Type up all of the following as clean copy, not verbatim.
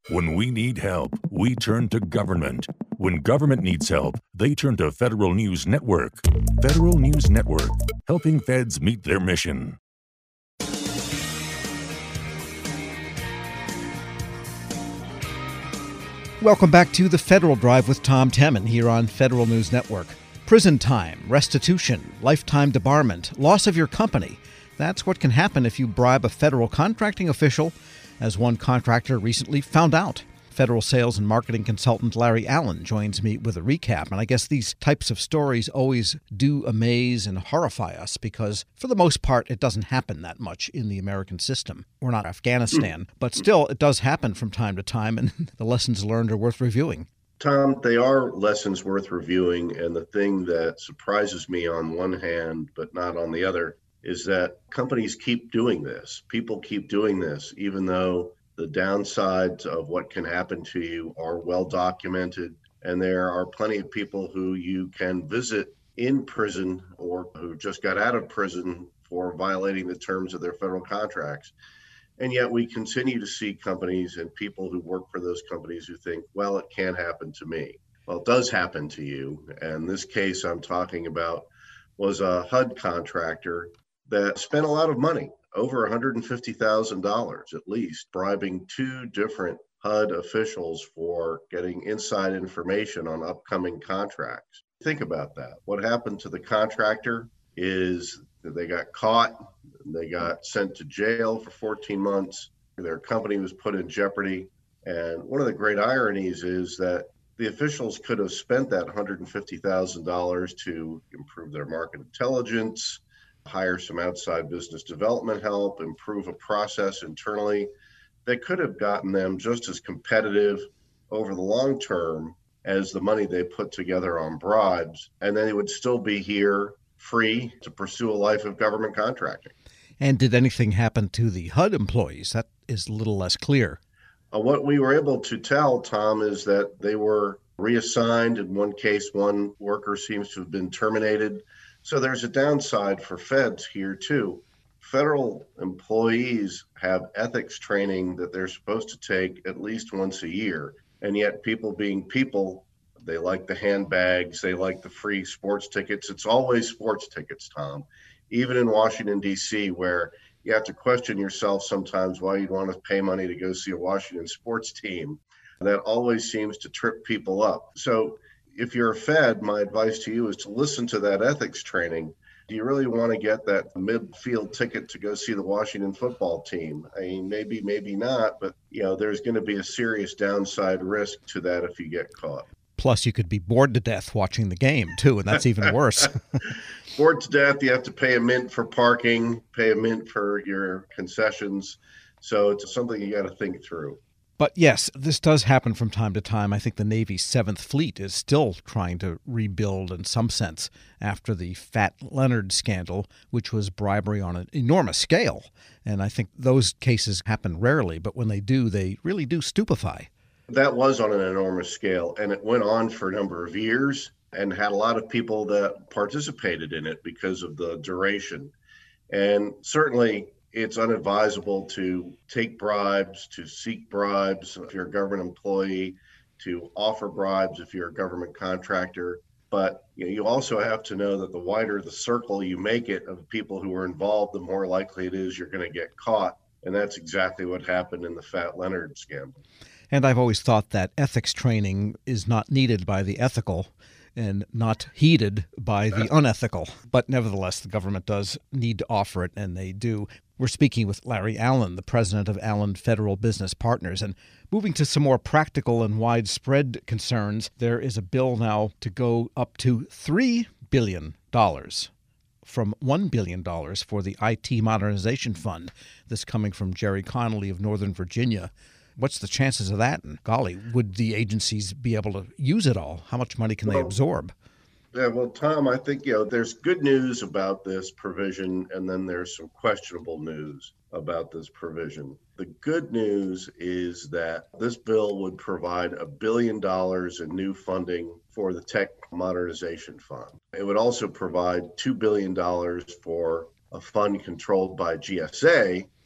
When we need help, we turn to government. When government needs help, they turn to Federal News Network. Federal News Network, helping feds meet their mission. Welcome back to the Federal Drive with Tom Temin here on Federal News Network. Prison time, restitution, lifetime debarment, loss of your company. That's what can happen if you bribe a federal contracting official, as one contractor recently found out. Federal sales and marketing consultant Larry Allen joins me with a recap. And I guess these types of stories always do amaze and horrify us because, for the most part, it doesn't happen that much in the American system. We're not Afghanistan, but still, it does happen from time to time, and the lessons learned are worth reviewing. Tom, they are lessons worth reviewing. And the thing that surprises me on one hand, but not on the other, is that companies keep doing this. People keep doing this, even though the downsides of what can happen to you are well documented. And there are plenty of people who you can visit in prison or who just got out of prison for violating the terms of their federal contracts. And yet we continue to see companies and people who work for those companies who think, well, it can't happen to me. Well, it does happen to you. And this case I'm talking about was a HUD contractor that spent a lot of money, over $150,000 at least, bribing two different HUD officials for getting inside information on upcoming contracts. Think about that. What happened to the contractor is that they got caught, they got sent to jail for 14 months, their company was put in jeopardy. And one of the great ironies is that the officials could have spent that $150,000 to improve their market intelligence, hire some outside business development help, improve a process internally that could have gotten them just as competitive over the long term as the money they put together on bribes. And then they would still be here free to pursue a life of government contracting. And did anything happen to the HUD employees? That is a little less clear. What we were able to tell, Tom, is that they were reassigned. In one case, one worker seems to have been terminated. So there's a downside for feds here, too. Federal employees have ethics training that they're supposed to take at least once a year. And yet people being people, they like the handbags, they like the free sports tickets. It's always sports tickets, Tom, even in Washington, D.C., where you have to question yourself sometimes why you'd want to pay money to go see a Washington sports team. That always seems to trip people up. So if you're a Fed, my advice to you is to listen to that ethics training. Do you really want to get that midfield ticket to go see the Washington football team? I mean, maybe, maybe not, but there's going to be a serious downside risk to that if you get caught. Plus, you could be bored to death watching the game, too, and that's even worse. Bored to death, you have to pay a mint for parking, pay a mint for your concessions. So it's something you got to think through. But yes, this does happen from time to time. I think the Navy's 7th Fleet is still trying to rebuild in some sense after the Fat Leonard scandal, which was bribery on an enormous scale. And I think those cases happen rarely, but when they do, they really do stupefy. That was on an enormous scale, and it went on for a number of years and had a lot of people that participated in it because of the duration. And certainly, it's unadvisable to take bribes, to seek bribes if you're a government employee, to offer bribes if you're a government contractor. But you also have to know that the wider the circle you make it of people who are involved, the more likely it is you're going to get caught. And that's exactly what happened in the Fat Leonard scandal. And I've always thought that ethics training is not needed by the ethical and not heeded by the unethical. But nevertheless, the government does need to offer it, and they do. We're speaking with Larry Allen, the president of Allen Federal Business Partners. And moving to some more practical and widespread concerns, there is a bill now to go up to $3 billion from $1 billion for the IT Modernization Fund. This coming from Jerry Connolly of Northern Virginia. What's the chances of that? And golly, would the agencies be able to use it all? How much money can they absorb? Yeah, well, Tom, I think, there's good news about this provision, and then there's some questionable news about this provision. The good news is that this bill would provide $1 billion in new funding for the Tech Modernization Fund. It would also provide $2 billion for a fund controlled by GSA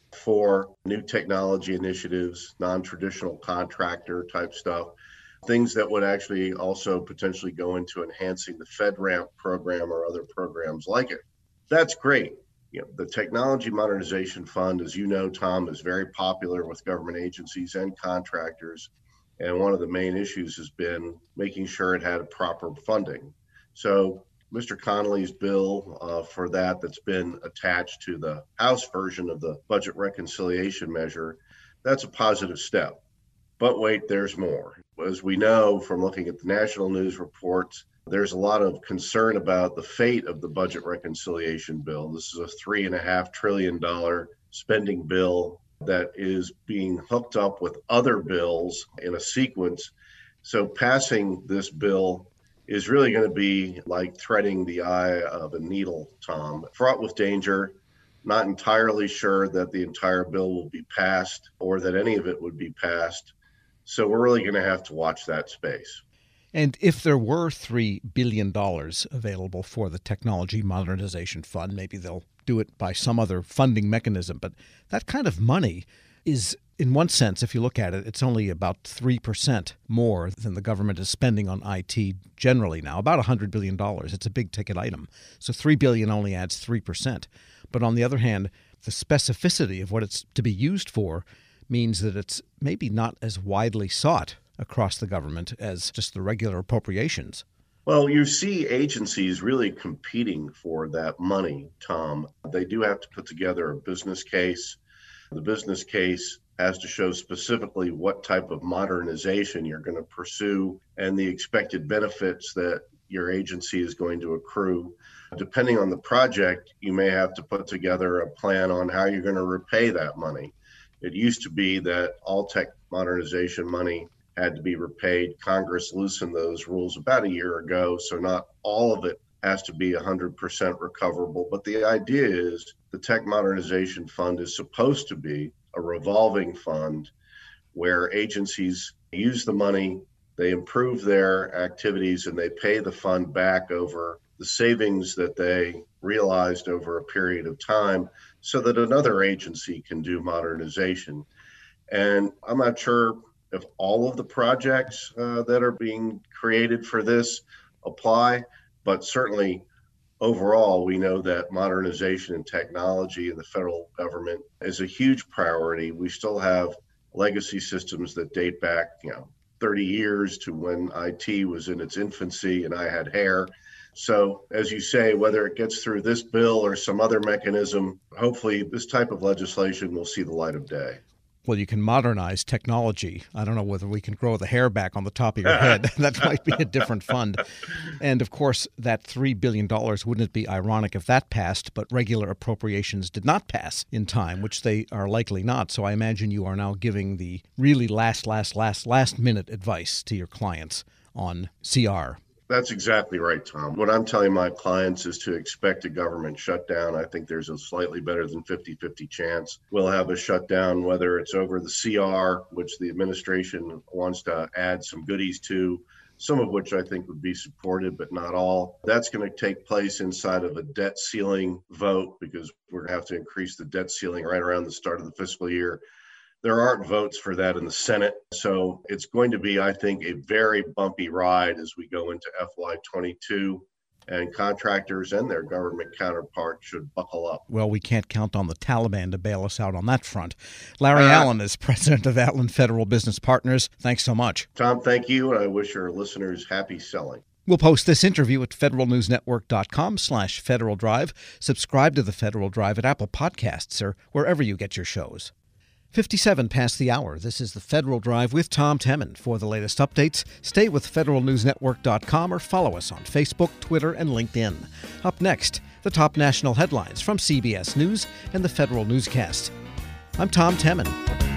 for new technology initiatives, non-traditional contractor type stuff, things that would actually also potentially go into enhancing the FedRAMP program or other programs like it. That's great. The Technology Modernization Fund, as you know, Tom, is very popular with government agencies and contractors. And one of the main issues has been making sure it had proper funding. So Mr. Connolly's bill for that's been attached to the House version of the budget reconciliation measure, that's a positive step. But wait, there's more. As we know from looking at the national news reports, there's a lot of concern about the fate of the budget reconciliation bill. This is a $3.5 trillion spending bill that is being hooked up with other bills in a sequence. So passing this bill is really going to be like threading the eye of a needle, Tom, fraught with danger. Not entirely sure that the entire bill will be passed or that any of it would be passed. So we're really going to have to watch that space. And if there were $3 billion available for the Technology Modernization Fund, maybe they'll do it by some other funding mechanism. But that kind of money is, in one sense, if you look at it, it's only about 3% more than the government is spending on IT generally now, about $100 billion. It's a big ticket item. So $3 billion only adds 3%. But on the other hand, the specificity of what it's to be used for means that it's maybe not as widely sought across the government as just the regular appropriations. Well, you see agencies really competing for that money, Tom. They do have to put together a business case. The business case has to show specifically what type of modernization you're going to pursue and the expected benefits that your agency is going to accrue. Depending on the project, you may have to put together a plan on how you're going to repay that money. It used to be that all tech modernization money had to be repaid. Congress loosened those rules about a year ago, so not all of it has to be 100% recoverable. But the idea is the Tech Modernization Fund is supposed to be a revolving fund where agencies use the money, they improve their activities, and they pay the fund back over the savings that they realized over a period of time so that another agency can do modernization. And I'm not sure if all of the projects that are being created for this apply, but certainly overall, we know that modernization and technology in the federal government is a huge priority. We still have legacy systems that date back, 30 years to when IT was in its infancy and I had hair. So as you say, whether it gets through this bill or some other mechanism, hopefully this type of legislation will see the light of day. Well, you can modernize technology. I don't know whether we can grow the hair back on the top of your head. That might be a different fund. And, of course, that $3 billion, wouldn't it be ironic if that passed, but regular appropriations did not pass in time, which they are likely not. So I imagine you are now giving the really last-minute advice to your clients on CR. That's exactly right, Tom. What I'm telling my clients is to expect a government shutdown. I think there's a slightly better than 50-50 chance we'll have a shutdown, whether it's over the CR, which the administration wants to add some goodies to, some of which I think would be supported, but not all. That's going to take place inside of a debt ceiling vote because we're going to have to increase the debt ceiling right around the start of the fiscal year. There aren't votes for that in the Senate. So it's going to be, I think, a very bumpy ride as we go into FY22, and contractors and their government counterparts should buckle up. Well, we can't count on the Taliban to bail us out on that front. Larry Allen is president of Allen Federal Business Partners. Thanks so much. Tom, thank you, and I wish your listeners happy selling. We'll post this interview at federalnewsnetwork.com/Federal Drive. Subscribe to the Federal Drive at Apple Podcasts or wherever you get your shows. 57 past the hour. This is the Federal Drive with Tom Temin. For the latest updates, stay with federalnewsnetwork.com or follow us on Facebook, Twitter, and LinkedIn. Up next, the top national headlines from CBS News and the Federal Newscast. I'm Tom Temin.